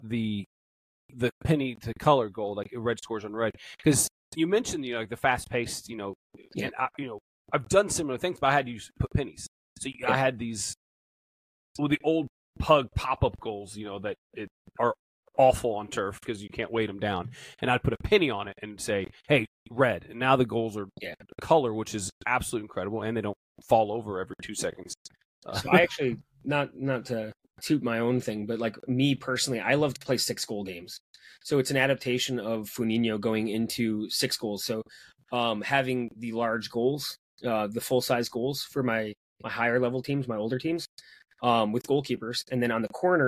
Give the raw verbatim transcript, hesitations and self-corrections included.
the the penny to color goal, like red scores on red, because you mentioned you know like the fast paced, you know, Yeah. and I, you know I've done similar things, but I had to use put pennies. So you, Yeah. I had these well the old pug pop up goals, you know that it are awful on turf because you can't weight them down, and I'd put a penny on it and say, hey, red, and now the goals are Yeah. color, which is absolutely incredible, and they don't fall over every two seconds. Uh, So I actually not not to toot my own thing, but like me personally, I love to play six goal games. So it's an adaptation of Funinho going into six goals. So um, having the large goals, uh, the full size goals for my my higher level teams, my older teams, um, with goalkeepers, and then on the corner